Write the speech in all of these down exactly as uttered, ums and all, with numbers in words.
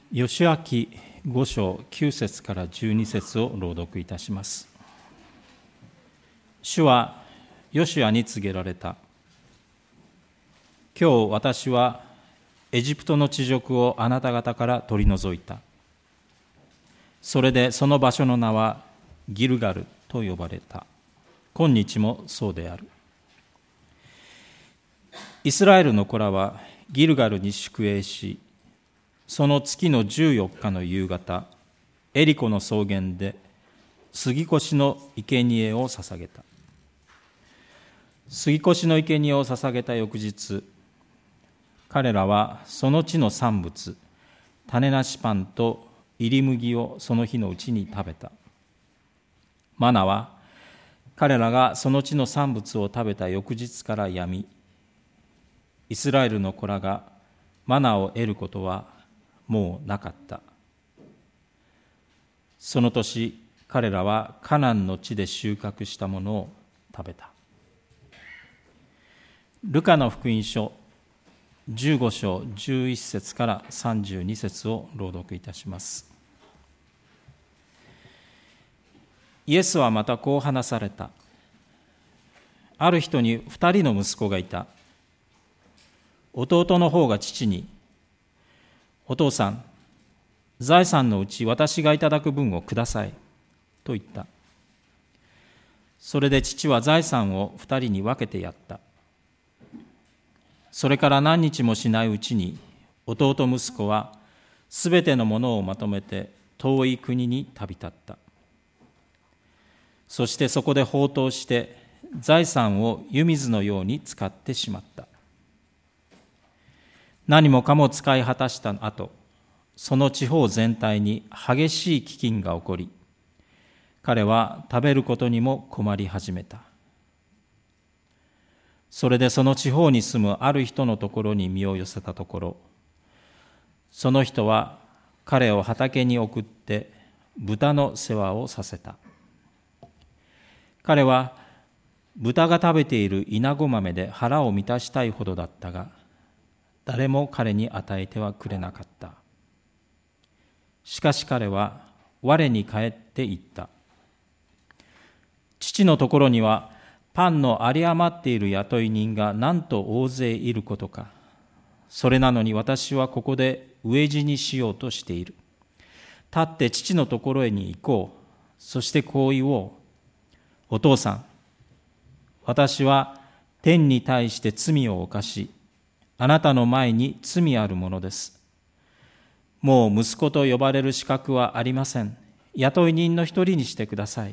ヨシュア記ご章きゅう節からじゅうに節を朗読いたします。主はヨシュアに告げられた。今日私はエジプトの地辱をあなた方から取り除いた。それでその場所の名はギルガルと呼ばれた。今日もそうである。イスラエルの子らはギルガルに宿営し、その月のじゅうよっかの夕方、エリコの草原で杉越の生贄を捧げた。杉越の生贄を捧げた翌日、彼らはその地の産物、種なしパンと入り麦をその日のうちに食べた。マナは彼らがその地の産物を食べた翌日からやみ、イスラエルの子らがマナを得ることはもうなかった。その年、彼らはカナンの地で収穫したものを食べた。ルカの福音書じゅうご章じゅういち節からさんじゅうに節を朗読いたします。イエスはまたこう話された。ある人に二人の息子がいた。弟の方が父に、お父さん、財産のうち私がいただく分をください、と言った。それで父は財産を二人に分けてやった。それから何日もしないうちに、弟息子はすべてのものをまとめて遠い国に旅立った。そしてそこで放蕩して財産を湯水のように使ってしまった。何もかも使い果たした後、その地方全体に激しい飢饉が起こり、彼は食べることにも困り始めた。それでその地方に住むある人のところに身を寄せたところ、その人は彼を畑に送って豚の世話をさせた。彼は豚が食べているイナゴ豆で腹を満たしたいほどだったが、誰も彼に与えてはくれなかった。しかし彼は我に帰って言った。父のところにはパンの有り余っている雇い人がなんと大勢いることか。それなのに私はここで飢え死にしようとしている。立って父のところへに行こう。そしてこう言おう。お父さん、私は天に対して罪を犯し、あなたの前に罪あるものです。もう息子と呼ばれる資格はありません。雇い人の一人にしてください。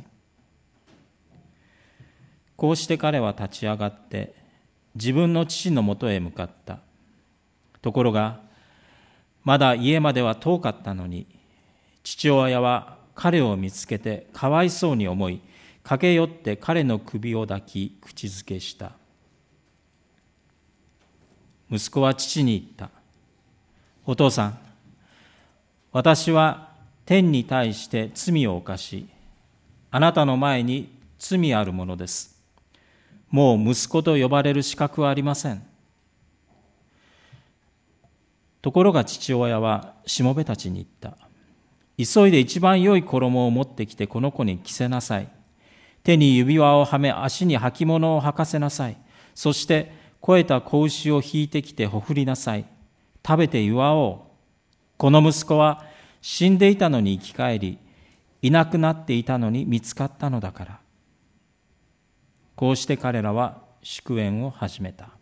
こうして彼は立ち上がって自分の父のもとへ向かった。ところが、まだ家までは遠かったのに、父親は彼を見つけてかわいそうに思い、駆け寄って彼の首を抱き口づけした。息子は父に言った。お父さん、私は天に対して罪を犯し、あなたの前に罪あるものです。もう息子と呼ばれる資格はありません。ところが父親はしもべたちに言った。急いで一番良い衣を持ってきてこの子に着せなさい。手に指輪をはめ、足に履物を履かせなさい。そして肥えた子牛を引いてきてほふりなさい。食べて祝おう。この息子は死んでいたのに生き返り、いなくなっていたのに見つかったのだから。こうして彼らは祝宴を始めた。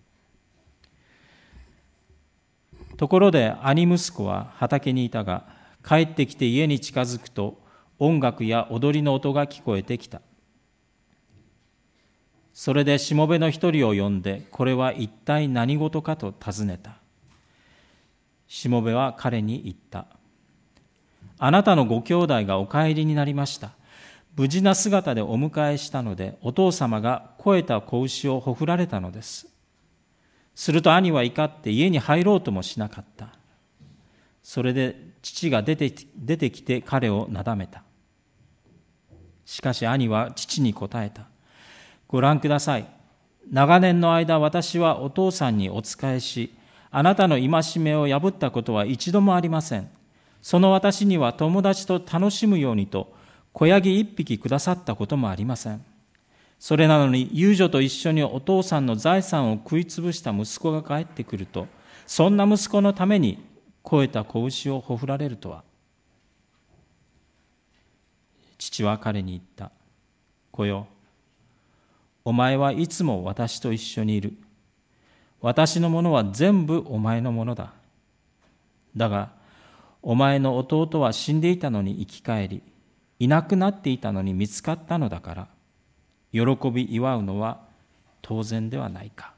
ところで兄息子は畑にいたが、帰ってきて家に近づくと音楽や踊りの音が聞こえてきた。それでしもべの一人を呼んで、これは一体何事かと尋ねた。しもべは彼に言った。あなたのご兄弟がお帰りになりました。無事な姿でお迎えしたので、お父様が肥えた子牛をほふられたのです。すると兄は怒って家に入ろうともしなかった。それで父が出て、出てきて彼をなだめた。しかし兄は父に答えた。ご覧ください。長年の間私はお父さんにお仕えし、あなたの戒めを破ったことは一度もありません。 その私には友達と楽しむようにと子ヤギ一匹くださったこともありません。それなのに遊女と一緒にお父さんの財産を食いつぶした息子が帰ってくると、そんな息子のために肥えた子牛をほふられるとは。父は彼に言った。子よ、お前はいつも私と一緒にいる。私のものは全部お前のものだ。だが、お前の弟は死んでいたのに生き返り、いなくなっていたのに見つかったのだから、喜び祝うのは当然ではないか。